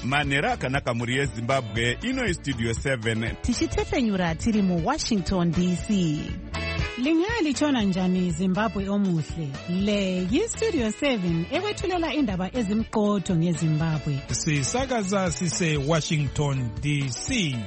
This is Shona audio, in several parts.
manhero akanaka mhuri yezimbabwe. Ino istudio 7 tichitefenyura tiri muWashington DC. Lingalitshona njani Zimbabwe omuhle? Le yistudio 7 ekwethulela indaba ezimqotho ngeZimbabwe. Sisakaza sise Washington DC.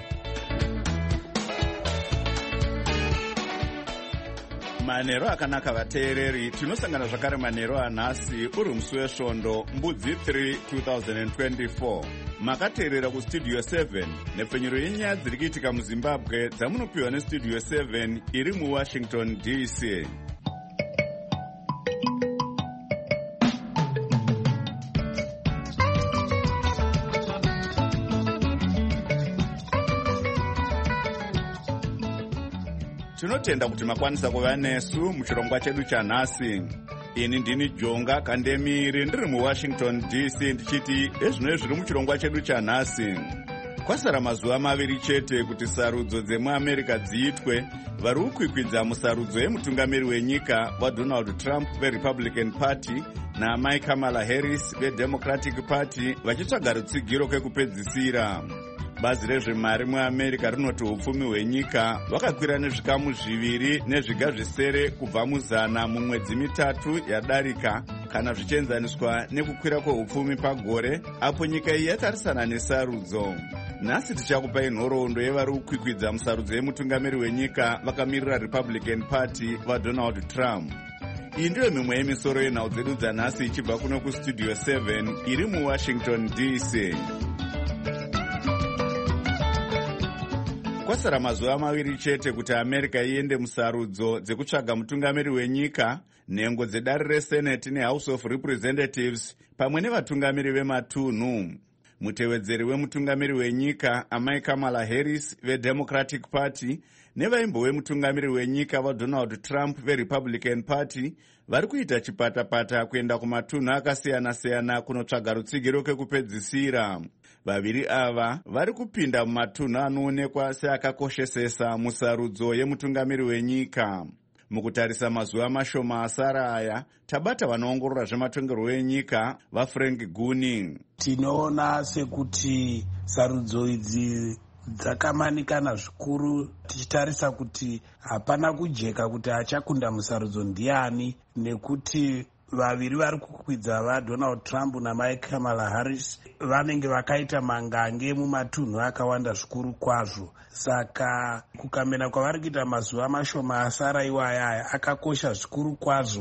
manhero akanaka vateereri, tinosangana zvakare manhero anhasi uri musi wesvondo mbudzi 3 2024. makateerera kustudio 7 nepfenyuro yenyaya dziri kuitika muzimbabwe dzamunopiwa nestudio 7 iri muWashington DC. Tinotenda kuti makwanisa kuva nesu muchirongwa chedu chanhasi. Ini ndini Jonga Kandemiri ndiri muWashington DC ndichiti ezvino zviri muchirongwa chedu chanhasi. Kwasara mazuva maviri chete kuti sarudzo dzemuAmerica dziitwe. Vari kukwikwidza musarudzo yemutungamiri wenyika waDonald Trump veRepublican Party naamai Kamala Harris veDemocratic Party vachitsvaga rutsigiro kwekupedzisira. Bazi rezvemari muAmerica rinoti upfumi hwenyika hwakakwira nezvikamu 2 nezviga zvisere kubva muzana mumwedzi mitatu yadarika kana zvichienzaniswa nekukwira kweupfumi pagore apo nyika iyi yatarisana nesarudzo. Nhasi tichakupai nhoroondo yevari kukwikwidza musarudzo yemutungamiri wenyika vakamirira Republican Party vaDonald Trump. Iyi ndiyo mimwe yemisoro yenhau dzedu dzanhasi ichibva kuno kustudio 7 iri muWashington DC. Kwasara mazuva maviri chete kuti America iende musarudzo dzekutsvaga mutungamiri wenyika, nhengo dzedare reSenate neHouse of Representatives pamwe nevatungamiri vematunhu. Mutevedzeri wemutungamiri wenyika amai Kamala Harris veDemocratic Party nevaimbo wemutungamiri wenyika vaDonald Trump veRepublican Party vari kuita chipatapata kuenda kumatunhu akasiyana-siyana kunotsvaga rutsigiro kwekupedzisira. Vaviri ava vari kupinda mumatunhu anoonekwa seakakoshesesa musarudzo yemutungamiri wenyika. Mukutarisa mazuva mashoma asara aya, tabata vanoongorora zvematongerwo enyika vaFrank Gunning. Tinoona sekuti sarudzo idzi dzakamanikana zvikuru, tichitarisa kuti hapana kujeka kuti achakunda musarudzo ndiani, nekuti vaviri vari kukwidza vaDonald Trump namai Kamala Harris vanenge vakaita mangange mumatunhu akawanda zvikuru kwazvo. Saka kukamena kwavari kuita mazuva mashoma asara iwaya akakosha zvikuru kwazvo,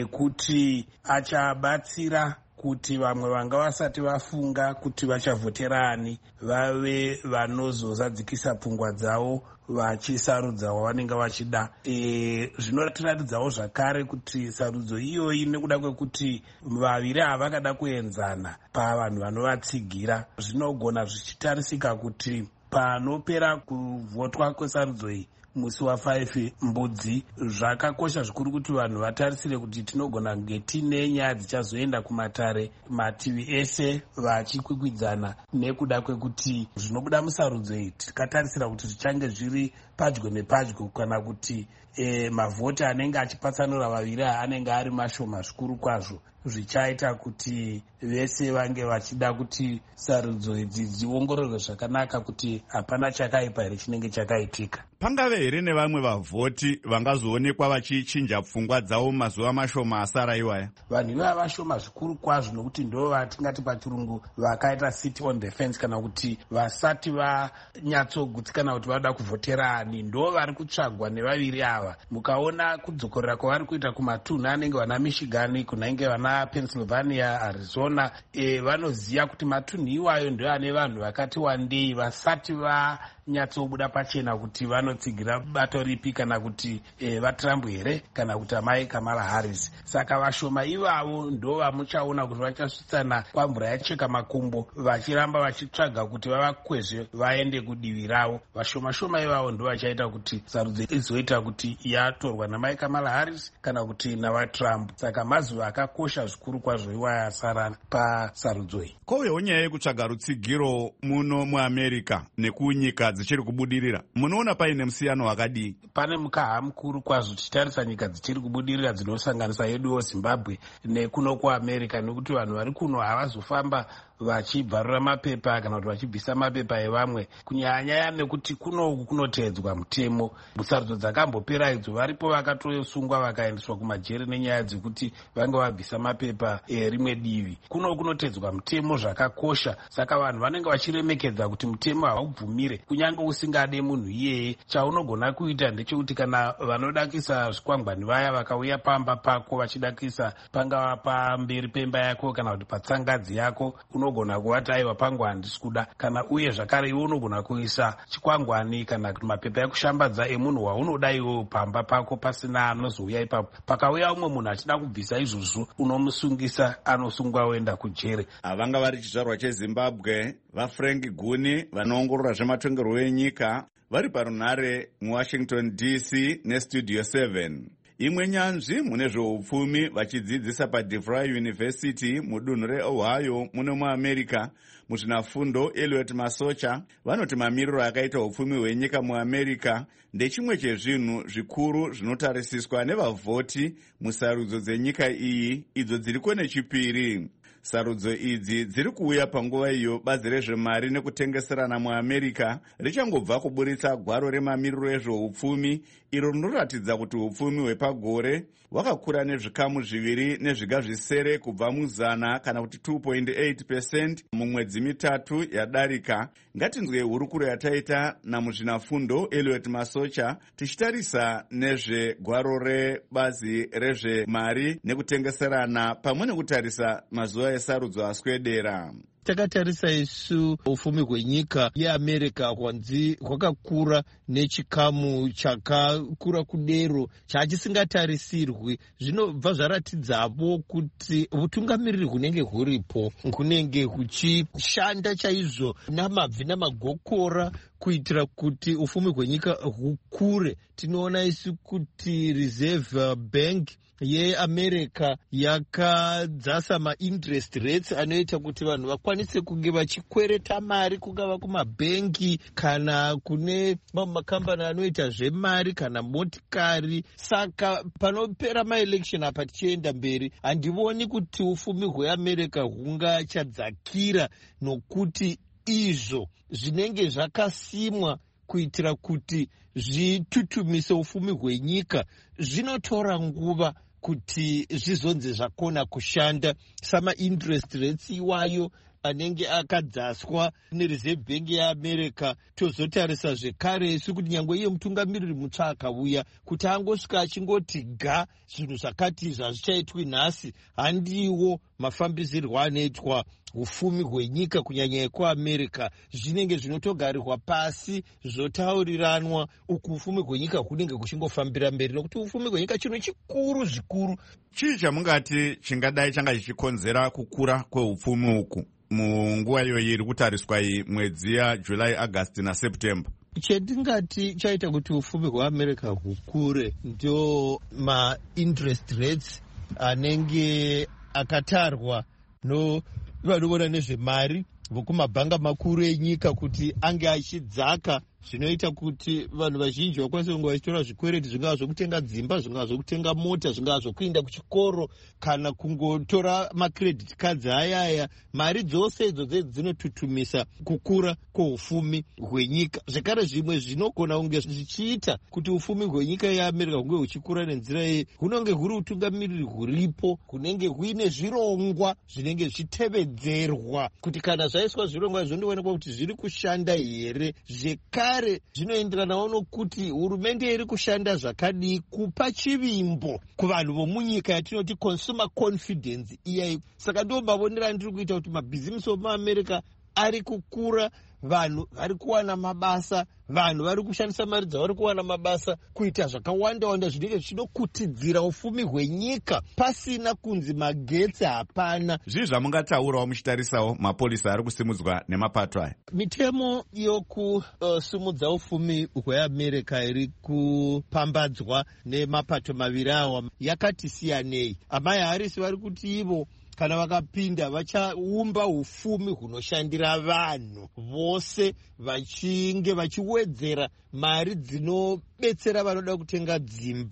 nekuti achabatsira kuti vamwe vanga vasati vafunga kuti vachavhoterani vave vanozozadzikisa pfungwa dzavo vachisarudza wavanenge vachida. Zvinotiratidzawo zvakare kuti sarudzo iyoyi nekuda kwekuti vaviri ava vakada kuenzana pavanhu vanovatsigira, zvinogona zvichitarisika kuti panopera kuvhotwa kwesarudzo iyi musi wa5 mbudzi, zvakakosha zvikuru kuti vanhu vatarisire kuti tinogona kunge tine nyaya dzichazoenda kumatare mativi ese vachikwikwidzana, nekuda kwekuti zvinobuda musarudzo iyi tikatarisira kuti zvichange zviri padyo nepadyo, kana kuti mavhoti anenge achipatsanura vaviri anenge ari mashoma zvikuru kwazvo, zvichaita kuti vese vange vachida kuti sarudzo idzi dziongororwe zvakanaka kuti hapana chakaipa here chinenge chakaitika. Pangave here nevamwe vavhoti vangazoonekwa vachichinja pfungwa dzavo mazuva mashoma asara iwaya? Vanhu ivava vashoma zvikuru kwazvo, nokuti ndo vatingati pachirungu vakaita sit on the fence, kana kuti vasati vanyatsogutsikana kuti vada kuvhotera ani, ndo vari kutsvagwa nevaviri ava. Mukaona kudzokorera kwavari kuita kumatunhu anenge vana Michigan, kunenge vana Pennsylvania, Arizona, vanoziva kuti matunhu iwayo ndio ane vanhu vakati wandei vasati vanyatsobuda pachena kuti vanotsigira bato ripi, kana kuti vaTrump here kana kuti amai Kamala Harris. Saka vashoma ivavo ndo vamuchaona kuti vachasvitsana kwamvura yacheka makumbo vachiramba vachitsvaga kuti vavakwezve vaende kudivi ravo. Vashoma ivavo ndo vachaita kuti sarudzo izoita kuti yatorwa namai Kamala Harris kana kuti navaTrump. Saka mazuva akakosha zvikuru kwazvo iwaya asara pasarudzo iyi. Kovewo nyaya yekutsvaga rutsigiro muno muAmerica nekunyika dzichiri kubudirira, munoona paine musiyano wakadii? Pane mukaha mukuru kwazvo tichitarisa nyika dzichiri kubudirira dzinosanganisa yeduwo Zimbabwe nekuno kuAmerica, nekuti vanhu vari kuno havazofamba vachibvarura mapepa kana kuti vachibvisa mapepa evamwe, kunyanya nekuti kunoku kunotedzwa mutemo. Musarudzo dzakambopera idzo varipo vakatosungwa vakaendeswa kumajeri nenyaya dzekuti vange vabvisa mapepa rimwe divi. Kunoku kunotedzwa mutemo zvakakosha, saka vanhu vanenge vachiremekedza kuti mutemo haubvumire kunyange usingade munhu iyeye. Chaunogona kuita ndechekuti kana vanoda kuisa zvikwangwani vaya vakauya pamba pako vachidakisa pangava pamberi pemba yako kana kuti patsangadzi yako, unogona kuvati aiwa pangu handisi kuda. Kana uye zvakare iwe unogona kuisa chikwangwani kana kuti mapepa ekushambadza emunhu waunoda iwe pamba pako pasina anozouya ipapo. Pakauya umwe munhu achida kubvisa izvozvo unomusungisa, anosungwa oenda kujere. Vanga vari chizvarwa cheZimbabwe vaFrank Guni vanoongorora zvematongerwo enyika vari parunhare muWashington DC neStudio 7. Imwe nyanzvi mune zveupfumi vachidzidzisa paDeVry University mudunhu reOhio muno muAmerica muzvinafundo Elliot Masocha vanoti mamiriro akaita upfumi hwenyika muAmerica ndechimwe chezvinhu zvikuru zvinotarisiswa nevavhoti musarudzo dzenyika iyi idzo dziriko nechipiri. Sarudzo idzi dziri kuuya panguva iyo bazi rezvemari nekutengeserana muAmerica richangobva kuburitsa gwaro remamiriro ezveupfumi iro rinoratidza kuti upfumi hwepagore hwakakura nezvikamu 2.7 kubva muzana kana kuti 2.8% mumwedzi mitatu yadarika. Ngatinzwe hurukuro yataita namuzvinafundo Elliot Masocha tichitarisa nezvegwaro rebazi rezvemari nekutengeserana pamwe nekutarisa mazuva esarudzo aswedera. Takatarisa isu upfumi hwenyika yeAmerica kwanzi hwakakura nechikamu chakakura kudero chachisingatarisirwi. Zvinobva zvaratidzapo kuti utungamiriri hunenge huripo hunenge huchishanda chaizvo namabvi namagokora kuitira kuti upfumi hwenyika hukure. Tinoona isu kuti Reserve Bank yeAmerica yakadzasa mainterest rates anoita kuti vanhu vakwanise kunge vachikwereta mari kungava kumabhengi kana kune makambani anoita zvemari kana motikari. Saka panopera maelection apa tichienda mberi handivoni kuti upfumi hweAmerica hungachadzakira, nokuti izvo zvinenge zvakasimwa kuitira kuti zvitutumise upfumi hwenyika zvinotora nguva kuti zvizonze zvakona kushanda. Samainterest rates iwayo anenge akadzaswa neReserve Bank yeAmerica. Tozotarisa zvekare isu kuti nyangwe iye mutungamiriri mutsva akauya kuti angosvika achingoti ga zvinhu zvakati zvazvichaitwi nhasi, handiwo mafambisirwo anoitwa upfumi hwenyika kunyanya yekuAmerica. Zvinenge zvinotogarirwa pasi zvotauriranwa uku upfumi hwenyika hunenge kuchingofambira mberi, nokuti upfumi hwenyika chinhu chikuru zvikuru. Chii chamungati chingadai changa chichikonzera kukura kweupfumi uku munguva iyo iri kutariswa iyi mwedzi yaJuly, August naSeptember? Chendingati chaita kuti upfumi hweAmerica hukure ndio mainterest rates anenge akatarwa vanoona nezvemari vokumabhanga makuru enyika kuti ange achidzaka. Zvinoita kuti vanhu vazhinji vakwanise kunge vachitora zvikwereti, zvingava zvokutenga dzimba, zvingava zvokutenga mota, zvingava zvokuenda kuchikoro kana kungotora macredit cards ayaya. Mari dzose idzodzo dzinotutumisa kukura kweupfumi hwenyika. Zvekare zvimwe zvinogona kunge zvichiita kuti upfumi hwenyika yeAmerica hunge huchikura nenzira iyi hunenge huri utungamiriri huripo hunenge huine zvirongwa zvinenge zvichitevedzerwa kuti kana zvaiswa zvirongwa zvondoonekwa kuti zviri kushanda here. Zvekare zvinoenderanawo nokuti hurumende iri kushanda zvakadii kupa chivimbo kuvanhu vomunyika yatinoti consumer confidence iyai. Saka ndombavonera ndiri kuita kuti mabhizimisi omuAmerica ari kukura, vanhu vari kuwana mabasa, vanhu vari kushandisa mari dzavari kuwana mabasa kuita zvakawanda-wanda zvinenge zvinokutidzira upfumi hwenyika pasina kunzi magetsi hapana. Zvii zvamungataurawo muchitarisawo mapolisa ari kusimudzwa nemapato aya? Mitemo yokusumudza upfumi hweAmerica iri kupambadzwa nemapato maviri awa yakati siyanei. Amai Harris vari kuti ivo kana vakapinda vachaumba upfumi hunoshandira vanhu vose, vachinge vachiwedzera mari dzinobetsera vanoda kutenga dzimba,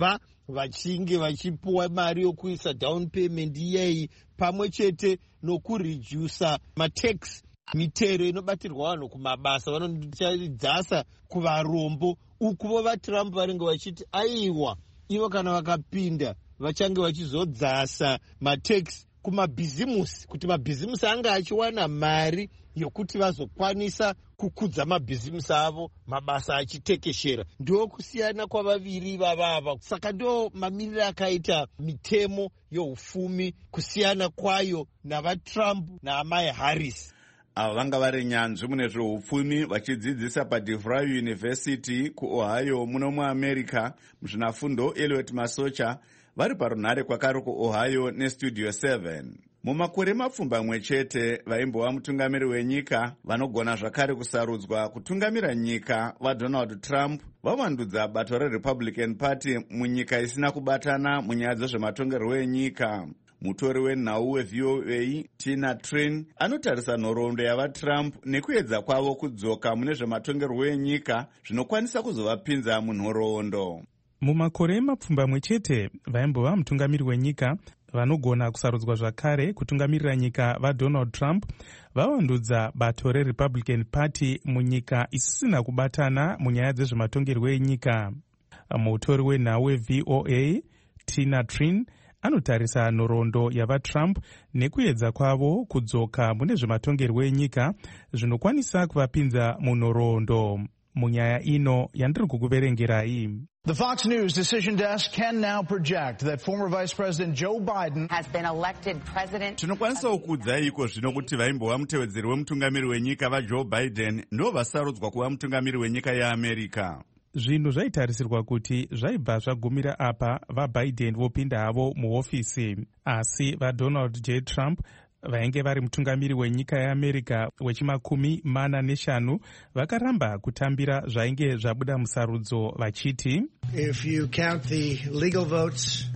vachinge vachipuwa mari yokuisa down payment iyei, pamwe chete nokuredusa matax, mitero inobatirwa vanhu kumabasa vanochadzasa kuvarombo. Ukuvo vaTrump vanenge vachiti aiwa, ivo kana vakapinda vachange vachizodzasa matax kumabhizimusi, kuti mabhizimusi anga achiwana mari yokuti vazokwanisa kukudza mabhizimusi avo, mabasa achitekeshera. Ndo kusiyana kwavaviri vavava. Saka ndo mamiriro akaita mitemo youfumi, kusiyana kwayo navaTrump naamai Harris. Ava vanga vari nyanzvi mune zveupfumi vachidzidzisa paDeVry University kuOhio muno muAmerica, muzvinafundo Elliot Masocha, vari parunhare kwakari kuOhio neStudio 7. Mumakore mapfumbamwe chete vaimbova mutungamiri wenyika vanogona zvakare kusarudzwa kutungamira nyika vaDonald Trump vavandudza bato reRepublican Party munyika isina kubatana munyaya dzezvematongerwo enyika. Mutori wenhau weVOA Tina Trin anotarisa nhoroondo yavaTrump nekuedza kwavo kudzoka mune zvematongerwo enyika zvinokwanisa kuzovapinza munhoroondo. Mumakore mapfumbamwe chete vaimbova mutungamiri wenyika vanogona kusarudzwa zvakare kutungamirira nyika vaDonald Trump vavandudza bato reRepublican Party munyika isisina kubatana munyaya dzezvematongerwo enyika. Mutori wenhau weVOA Tina Trin anotarisa nhoroondo yavaTrump nekuedza kwavo kudzoka mune zvematongerwo enyika zvinokwanisa kuvapinza munhoroondo. Munyaya ino yandiri kukuverengerai. The Fox News decision desk can now project that former Vice President Joe Biden has been elected president. Tinokwanisa kukuudzai iko zvino kuti vaimbova mutevedzeri wemutungamiri wenyika vaJoe Biden ndo vasarudzwa kuva mutungamiri wenyika yeAmerica. Zvinhu zvaitarisirwa kuti zvaibva zvagumira apa vaBiden vopinda havo muhofisi, asi vaDonald J. Trump vainge vari mutungamiri wenyika yeAmerica wechimakumi 45 vakaramba kutambira zvainge zvabuda musarudzo vachiti, If you count the legal votes,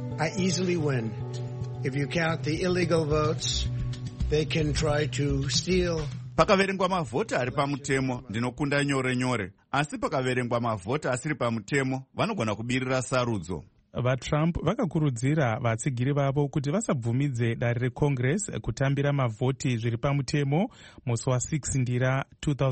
I easily win. If you count the illegal votes, they can try to steal. Pakaverengwa mavhota ari pamutemo ndinokunda nyore nyore, asi pakaverengwa mavhota asiri pamutemo vanogona kubirira sarudzo. VaTrump vakakurudzira vatsigiri vavo kuti vasabvumidze dare reCongress kutambira mavhoti zviri pamutemo musi wa6 Ndira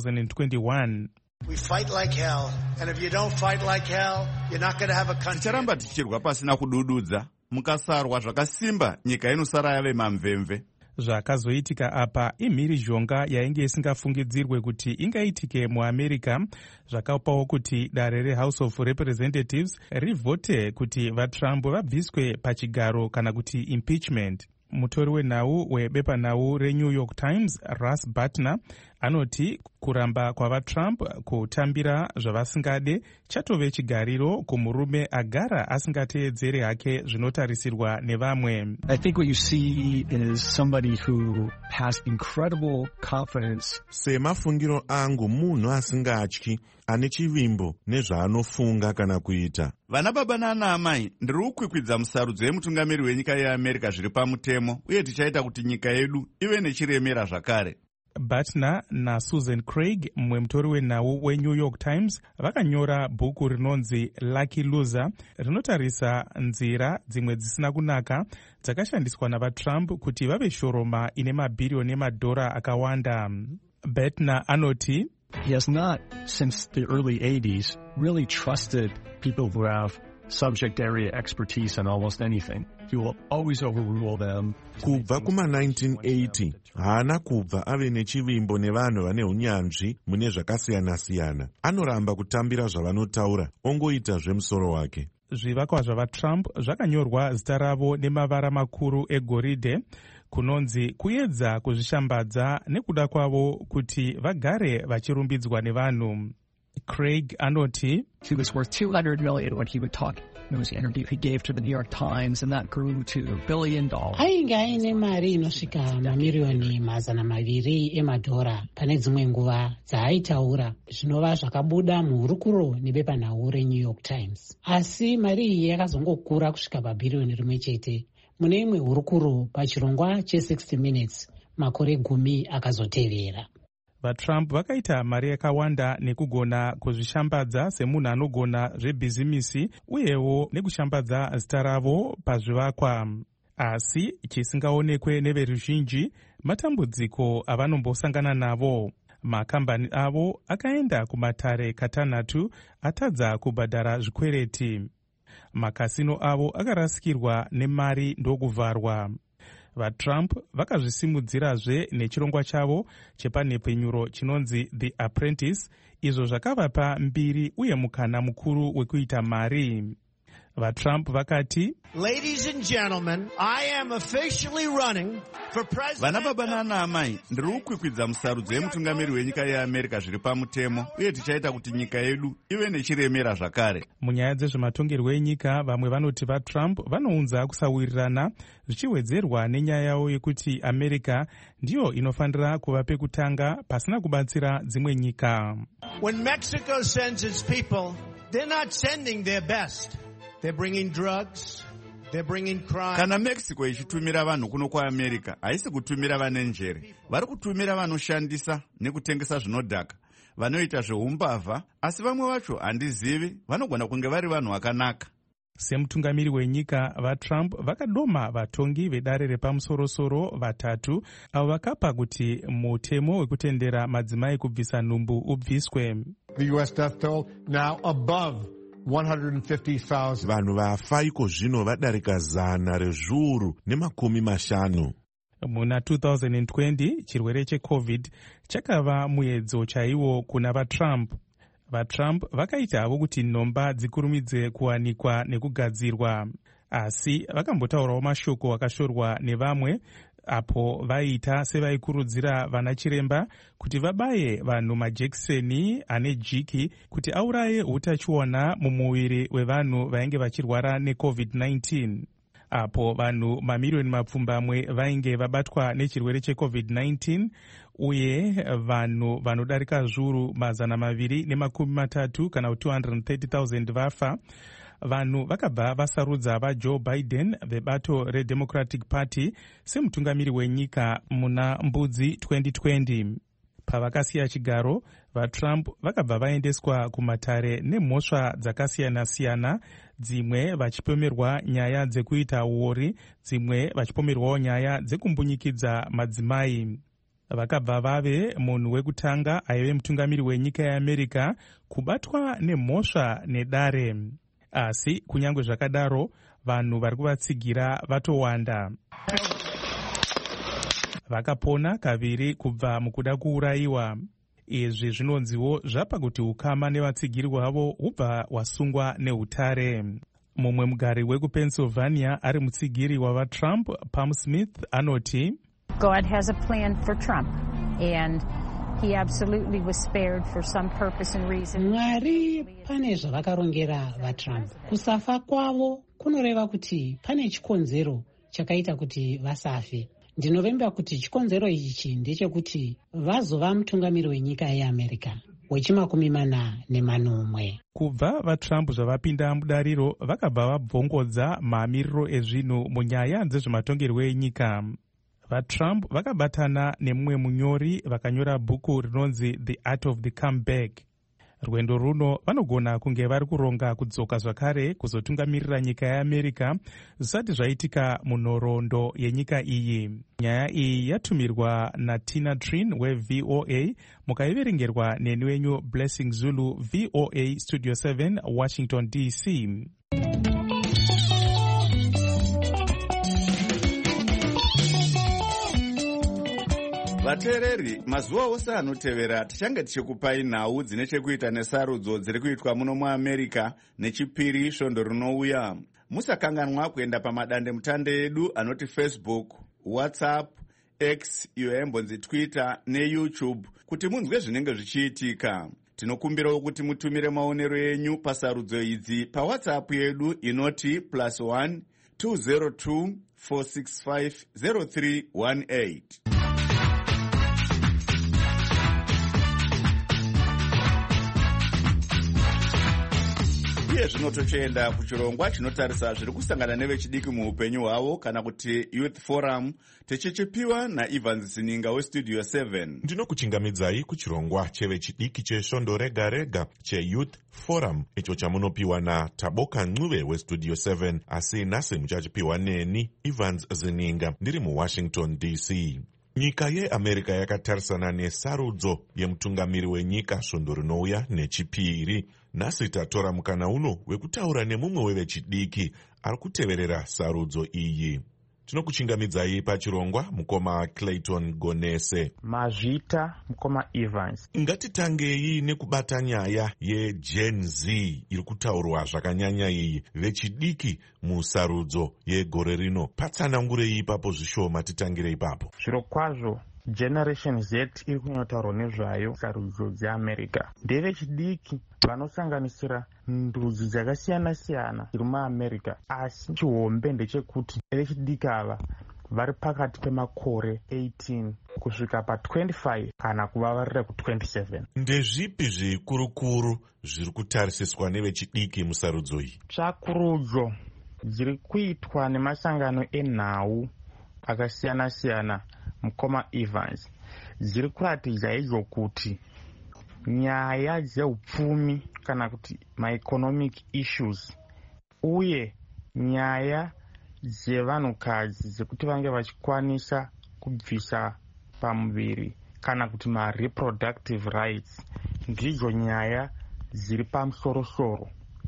2021. We fight like hell, and if you don't fight like hell, you're not going to have a country. Ticharamba tichirwa pasina kudududza, mukasarwa zvakasimba nyika inosara yave mamvemve. Zvakazoitika apa imhirizhonga yainge isingafungidzirwe kuti ingaitike muAmerica, zvakapawo kuti dare reHouse of Representatives rivhote kuti vaTrump vabviswe pachigaro kana kuti impeachment. Mutori wenhau webepanhau reNew York Times Russ Butler anoti kuramba kwavaTrump kutambira zvavasingade chatove chigariro kumurume agara asingateedzere hake zvinotarisirwa nevamwe. I think what you see is somebody who has incredible confidence. Semafungiro angu munhu asingatyi, ane chivimbo nezvaanofunga kana kuita. Vana baba nana amai, ndiri kukwikwidza musarudzo yemutungamiri wenyika yeAmerica zviri pamutemo, uye tichaita kuti nyika yedu ive nechiremera zvakare. Butler naSusan Craig, mumwe mutori wenhau weNew York Times, vakanyora bhuku rinonzi Lucky Loser rinotarisa nzira dzimwe dzisina kunaka dzakashandiswa navaTrump kuti vave shoroma ine mabhiriyoni emadhora akawanda. Butler anoti, He has not, since the early 80s, really trusted people who have subject area expertise on almost anything. He will always overrule them. Kubva kuma-1980 haana kubva ave nechivimbo nevanhu vane unyanzvi mune zvakasiyana-siyana. Anoramba kutambira zvavanotaura, ongoita zvemusoro wake. Zvivakwa zvavaTrump zvakanyorwa zita ravo nemavara makuru egoridhe, kunonzi kuedza kuzvishambadza nekuda kwavo kuti vagare vachirumbidzwa nevanhu. Craig anoti, He was worth $200 million when he would talk. There was an interview he gave to the New York Times, and that grew to $1 billion. Ainge aine mari inosvika mamiriyoni 200 emadhora pane dzimwe nguva dzaaitaura zvinova zvakabuda muhurukuro nebepanhau reNew York Times. Asi mari iyi yakazongokura kusvika pabhiriyoni rimwe chete mune imwe hurukuro pachirongwa che60 Minutes makore 10 akazotevera. vatrump vakaita mari yakawanda nekugona kuzvishambadza semunhu anogona zvebhizimisi uyewo nekushambadza zita ravo pazvivakwa. Asi chisingaonekwe neveruzhinji matambudziko avanombosangana navo. Makambani avo akaenda kumatare katanhatu atadza kubhadhara zvikwereti. Makasino avo akarasikirwa nemari ndokuvharwa. VaTrump vakazvisimudzirazve nechirongwa chavo chepanhepfenyuro chinonzi The Apprentice, izvo zvakavapa mbiri uye mukana mukuru wekuita mari. VaTrump vakati, Ladies and gentlemen, I am officially running for president. Vana baba nana amai, ndiri kukwikwidza musarudzo yemutungamiri wenyika yeAmerica zviri pamutemo, uye tichaita kuti nyika yedu ive nechiremera zvakare. Munyaya dzezvematongerwo enyika, vamwe vanoti vaTrump vanounza kusawirirana, zvichiwedzerwa nenyaya yavo yekuti America ndiyo inofanira kuva pekutanga pasina kubatsira dzimwe nyika. When Mexico sends its people, they're not sending their best. They're bringing drugs. They're bringing crime. Kana Mexico ichitumira vanhu kuno kwaAmerica, haisi kutumira vane njere. Vari kutumira vanoshandisa nekutengesa zvinodhaka, vanoita zveumbavha, asi vamwe vacho handizivi, vanogona kunge vari vanhu vakanaka. Semutungamiri wenyika, vaTrump vakadoma vatongi vedare repamusoro-soro vatatu avo vakapa kuti mutemo wekutendera madzimai kubvisa nhumbu ubviswe. The US death toll now above 150,000. Vanhu vafa iko zvino vadarika 150. Muna 2020 chirwere cheCovid chakava muedzo chaiwo kuna vaTrump. VaTrump vakaita havo kuti nhomba dzikurumidze kuwanikwa nekugadzirwa, asi vakambotaurawo mashoko akashorwa nevamwe apo vaiita sevaikurudzira vana chiremba kuti vabaye vanhu majekiseni ane jiki kuti auraye utachiona mumuviri wevanhu vainge vachirwara neCovid-19. Apo vanhu mamiliyoni mapfumbamwe vainge vabatwa nechirwere cheCovid-19 uye vanhu vanodarika zviuru 230 kana 230,000 vafa. Vanhu vakabva vasarudza vaJoe Biden vebato reDemocratic Party semutungamiri wenyika muna mbudzi 2020. Pavakasiya chigaro, vaTrump vakabva vaendeswa kumatare nemhosva dzakasiyana-siyana, dzimwe vachipomerwa nyaya dzekuita uori, dzimwe vachipomerwawo nyaya dzekumbunyikidzwa madzimai. Vakabva vave munhu wekutanga aive mutungamiri wenyika yeAmerica kubatwa nemhosva nedare. Asi kunyange zvakadaro, vanhu vari kuvatsigira vatowanda. Vakapona kaviri kubva mukuda kuurayiwa. Izvi zvinonziwo zvapa kuti ukama nevatsigiri wavo hubva wasungwa neutare. Mumwe mugari wekuPennsylvania ari mutsigiri wavaTrump, Pam Smith, anoti, God has a plan for Trump and he absolutely was spared for some purpose and reason. Mwari pane zvavakarongera vaTrump. Kusafa kwavo kunoreva kuti pane chikonzero chakaita kuti vasafe. Ndinovemba kuti chikonzero ichi ndechekuti vazova mutungamiri wenyika yeAmerica we40 Kubva vaTrump zvavapinda mudariro, vakabva vabvongodza mamiriro ezvinhu munyaya dzezvematongerwo enyika. VaTrump vakabatana nemumwe munyori vakanyora bhuku rinonzi The Art of the Comeback. Rwendo runo vanogona kunge vari kuronga kudzoka zvakare kuzotungamirira nyika yeAmerica zvisati zvaitika munhoroondo yenyika iyi. Nyaya iyi yatumirwa naTina Trin weVOA, mukaiverengerwa neni wenyu Blessing Zulu, VOA Studio 7, Washington DC. Vateereri, mazuva ose anotevera tichange tichikupai nhau dzine chekuita nesarudzo dziri kuitwa muno muAmerica nechipiri svondo rinouya. Musakanganwa kuenda pamadande mutande edu anoti Facebook, WhatsApp, X, iyo yaimbonzi Twitter neYouTube kuti munzwe zvinenge zvichiitika. Tinokumbirawo kuti mutumire maonero enyu pasarudzo idzi paWhatsApp yedu inoti +1 202 465 0318. uye zvino tochienda kuchirongwa chinotarisa zviri kusangana nevechidiki muupenyu hwavo kana kuti Youth Forum, tichichipiwa naEvans Zininga westudio 7. Ndinokuchingamidzai kuchirongwa chevechidiki chesvondo rega rega cheYouth Forum, icho chamunopiwa naTaboka Ncube westudio 7, asi nhasi muchachipiwa neni Evans Zininga ndiri muWashington DC. Nyika yeAmerica yakatarisana nesarudzo yemutungamiri wenyika svondo rinouya nechipiri. Nhasi tatora mukana uno wekutaura nemumwe wevechidiki ari kuteverera sarudzo iyi. Tinokuchingamidzai pachirongwa mukoma Clayton Gonese. Mazvita mukoma Evans. Ngatitangei nekubata nyaya yeGen Z iri kutaurwa zvakanyanya iyi, vechidiki musarudzo yegore rino. Patsanangurei ipapo zvishoma, titangire ipapo. Zviro kwazvo Generation Z iri kunotaurwa nezvayo sarudzo dzeAmerica. Ndevechidiki vanosanganisira ndudzi dzakasiyana siyana dziri muAmerica, asi chihombe ndechekuti vechidiki ava vari pakati pemakore 18 kusvika pa25 kana kuvavarira ku27. Ndezvipi zvikurukuru zviri kutarisiswa nevechidiki musarudzo iyi? Tsvakurudzo dziri kuitwa nemasangano enhau akasiyana siyana mukoma Evans dziri kuratidza izvo kuti nyaya dzeupfumi kana kuti maeconomic issues uye nyaya dzevanhukadzi dzekuti vange vachikwanisa kubvisa pamuviri kana kuti mareproductive rights ndidzo nyaya dziri pamusoro-soro.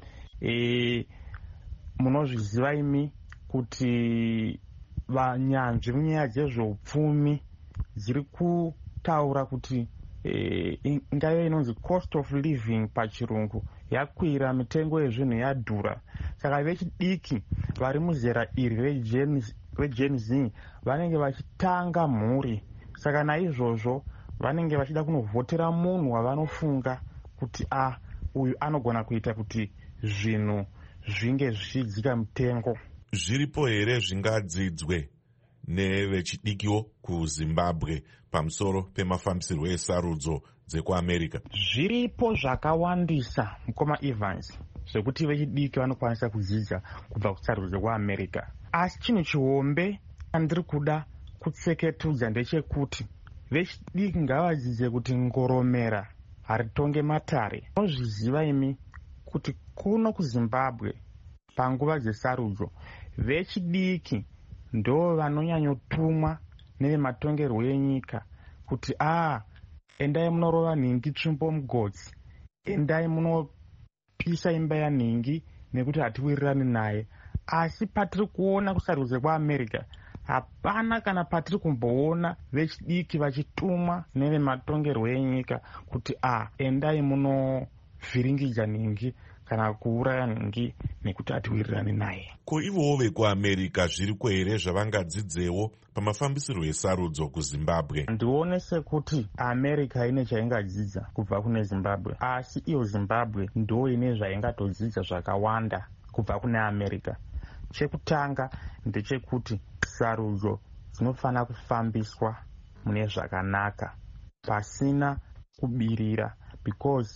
Munozviziva imi kuti vanyanzvi munyaya dzezveupfumi dziri kutaura kuti ingave inonzi cost of living pachirungu yakwira, mitengo yezvinhu yadhura. Saka vechidiki vari muzera iri reGen Z vanenge vachitanga mhuri. Saka naizvozvo vanenge vachida kunovhotera munhu wavanofunga kuti uyu anogona kuita kuti zvinhu zvinge zvichidzika mutengo. Zviripo here zvingadzidzwe nevechidikiwo kuZimbabwe pamusoro pemafambisirwo esarudzo dzekuAmerica? Zviripo zvakawandisa mukoma Evans zvekuti vechidiki vanokwanisa kudzidza kubva kusarudzo dzekuAmerica, asi chinhu chihombe andiri kuda kutseketudza ndechekuti vechidiki ngavadzidze kuti ngoromera haritonge matare. Munozviziva imi kuti kuno kuZimbabwe panguva dzesarudzo vechidiki ndo vanonyanyotumwa nevematongerwo enyika kuti endai munorova nhingi tsvimbo mugodzi, endai munopisa imba yanhingi nekuti hatiwirirani naye. Asi patiri kuona kusarudzo kweAmerica hapana kana patiri kumboona vechidiki vachitumwa nevematongerwo enyika kuti endai munovhiringidza nhingi kana kuuraya nhingi nekuti hatiwirirani naye. Ko ivowo vekuAmerica zviriko here zvavangadzidzewo pamafambisirwo esarudzo kuZimbabwe? Ndione sekuti America ine chaingadzidza kubva kune Zimbabwe, asi iyo Zimbabwe ndo ine zvaingatodzidza zvakawanda kubva kune America. Chekutanga ndechekuti sarudzo dzinofanira kufambiswa mune zvakanaka pasina kubirira, because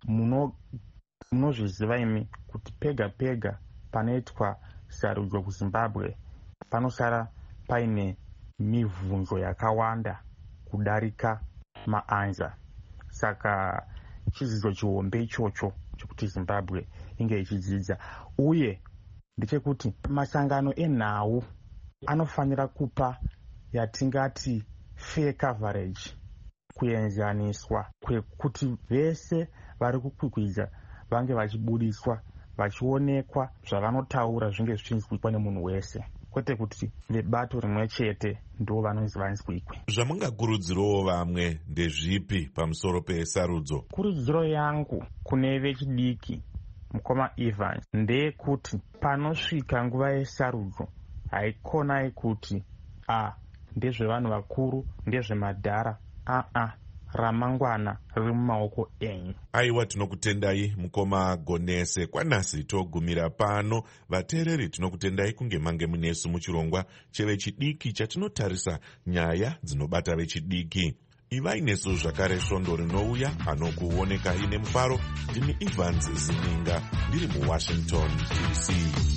munozviziva imi kuti pega pega panoitwa sarudzo kuZimbabwe panosara paine mibvunzo yakawanda kudarika maanza. Saka chidzidzo chihombe ichocho chekuti Zimbabwe inge ichidzidza, uye ndechekuti masangano enhau anofanira kupa yatingati fair coverage, kuenzaniswa kwekuti vese vari kukwikwidza vange vachibudiswa, vachionekwa zvavanotaura zvinge zvichinzwikwa nemunhu wese, kwete kuti vebato rimwe chete ndo vanonzi vanzwikwe. Zvamungakurudzirawo vamwe ndezvipi pamusoro pesarudzo? Kurudziro yangu kune vechidiki mukoma Evans ndeyekuti panosvika nguva yesarudzo haikonai kuti ndezvevanhu vakuru, ndezvemadhara. Ramangwana riri mumaoko enyu. Aiwa, tinokutendai mukoma Gonese. Kwanhasi togumira pano. Vateereri tinokutendai kunge mange munesu muchirongwa chevechidiki chatinotarisa nyaya dzinobata vechidiki. Ivai nesu zvakare svondo rinouya anokuonekai nemufaro. Ndini Evans Zininga ndiri muWashington DC.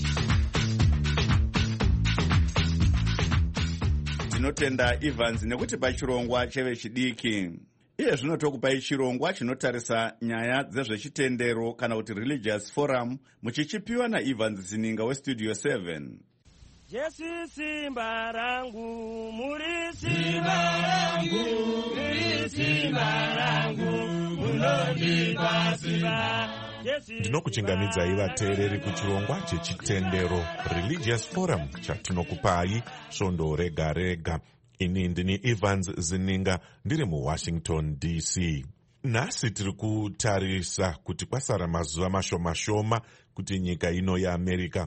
Tinotenda Evans nekuti pachirongwa chevechidiki. Iye zvino tokupai chirongwa chinotarisa nyaya dzezvechitendero kana kuti religious forum muchichipiwa naEvans Zininga weStudio 7. Jesu simba rangu, muri simba rangu, muri simba rangu, munondipa simba. Ndinokuchingamidzai vateereri kuchirongwa chechitendero Religious Forum chatinokupai svondo rega rega. Ini ndini Evans Zininga ndiri muWashington DC. Nhasi tiri kutarisa kuti kwasara mazuva mashoma kuti nyika ino yeAmerica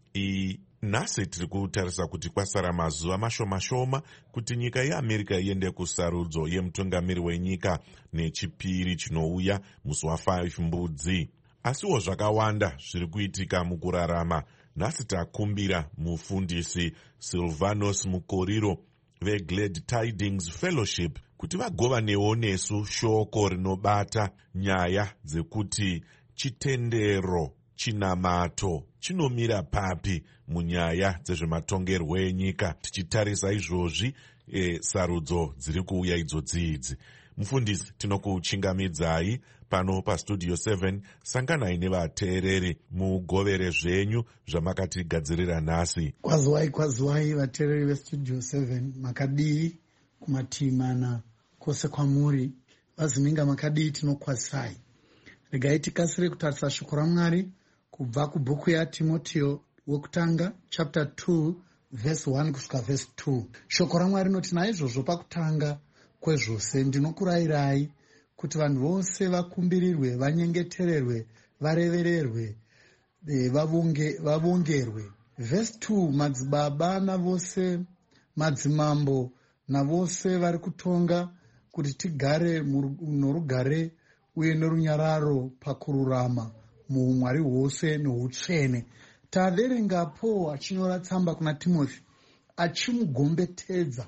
nhasi tiri kutarisa kuti kwasara mazuva mashoma kuti nyika yeAmerica iende kusarudzo yemutungamiri wenyika nechipiri chinouya musi wa5 Mbudzi. Asiwo zvakawanda zviri kuitika mukurarama. Nhasi takumbira mufundisi Silvanus Mukoriro veGlad Tidings Fellowship kuti vagovanewo nesu shoko rinobata nyaya dzekuti chitendero chinamato chinomira papi munyaya dzezvematongerwo enyika, tichitarisa izvozvi sarudzo dziri kuuya idzodzidzi. Mufundisi, tinokuchingamidzai pano paStudio 7. Sanganai nevateereri mugovere zvenyu zvamakatigadzirira nhasi. Kwaziwai vateereri veStudio 7, makadii kumativi mana kwose kwamuri. Vazininga makadii, tinokwazisai. Regai tikasire kutarisa shoko raMwari kubva kubhuku yaTimoteo wekutanga chapter 2 verse 1 kusvika verse 2. Shoko raMwari rinoti, naizvozvo pakutanga kwezvose ndinokurayirai kuti vanhu vose vakumbirirwe, vanyengetererwe, varevererwe, vavongerwe. Verse 2, madzibaba navose madzimambo navose vari kutonga, kuti tigare norugare uye norunyararo pakururama muumwari hwose nohutsvene. Taverengapo achinyora tsamba kuna Timothy achimugombetedza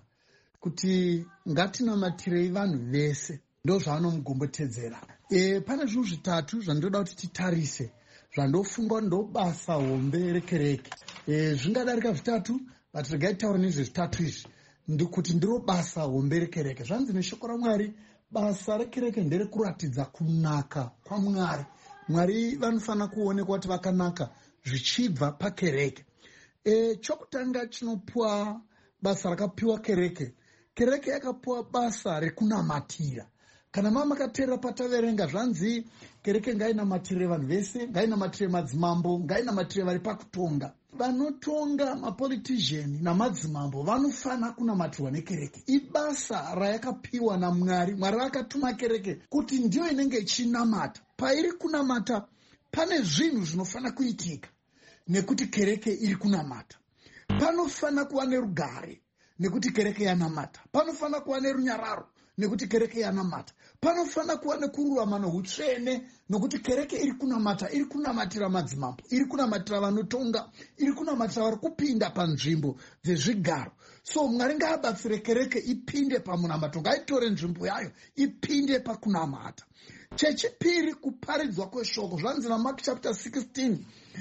kuti ngatinamatirei vanhu vese, ndo zvaanomugombetedzera. Pane zvinhu zvitatu zvandoda kuti titarise, zvandofunga ndo basa hombe rekereke. Zvingadarika zvitatu, but regai taura nezvezvitatu izvi ndikuti ndiro basa hombe rekereke. Zvanzi neshoko raMwari, basa rekereke nderekuratidza kunaka kwaMwari. Mwari vanofanira kuonekwa kuti vakanaka zvichibva pakereke. Chokutanga chinopuwa basa rakapiwa kereke. Kereke yakapuwa basa rekunamatira. Kana makateerera pataverenga, zvanzi kereke ngainamatire vanhu vese, ngainamatire madzimambo, ngainamatire vari pakutonga. Vanotonga, mapolitician namadzimambo vanofana kunamatirwa nekereke. Ibasa rayakapiwa naMwari. Mwari akatuma kereke kuti ndiyo inenge ichinamata. Pairi kunamata pane zvinhu zvinofana kuitika nekuti kereke iri kunamata. Panofana kuva nerugare nekuti kereke yanamata. Panofana kuva nerunyararo nekuti kereke yanamata. Panofana kuva nekururama nohutsvene nokuti kereke iri kunamata, iri kunamatira madzimambo, iri kunamatira vanotonga, iri kunamatira vari kupinda panzvimbo dzezvigaro. So Mwari ngaabatsire kereke ipinde pamunamato, ngaitore nzvimbo yayo ipinde pakunamata. Chechipiri, kuparidzwa kweshoko. Zvanzi naMark chapter 16,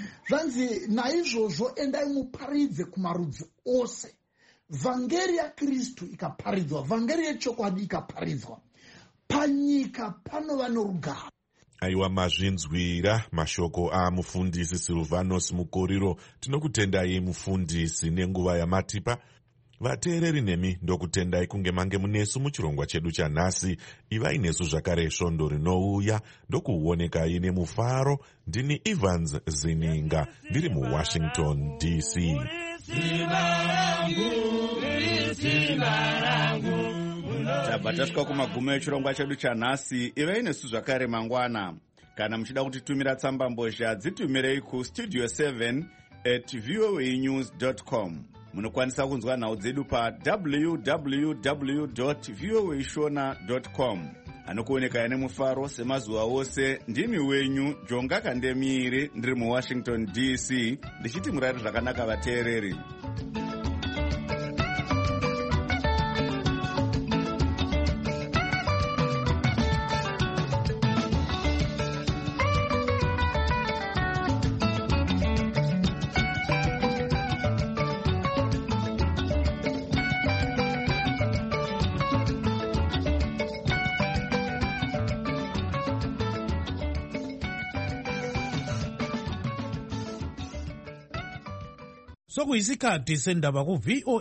zvanzi naizvozvo endai muparidze kumarudzi ose. Vhangeri yaKristu ikaparidzwa, vhangeri yechokwadi ikaparidzwa, panyika panova norugare. Aiwa, mazvinzwira mashoko amufundisi Silvanus Mukoriro. Tinokutendai mufundisi nenguva yamatipa. Vateereri nemi ndokutendai kunge mange munesu muchirongwa chedu chanhasi. Ivai nesu zvakare svondo rinouya ndokuonekai nemufaro. Ndini Evans Zininga ndiri muWashington DC. Tabva tasvika kumagumo echirongwa chedu chanhasi. Ivai nesu zvakare mangwana. Kana muchida kutitumira tsamba mbozha, dzitumirei kustudio 7@voanews.com. Munokwanisa kunzwa nhau dzedu pa www.voashona.com. Anokuonekai nemufaro semazuva ose. Ndimi wenyu Jonga Kandemiri ndiri muWashington DC ndichiti murari zvakanaka vateereri. sokuyisikhathi sendaba ku-VOA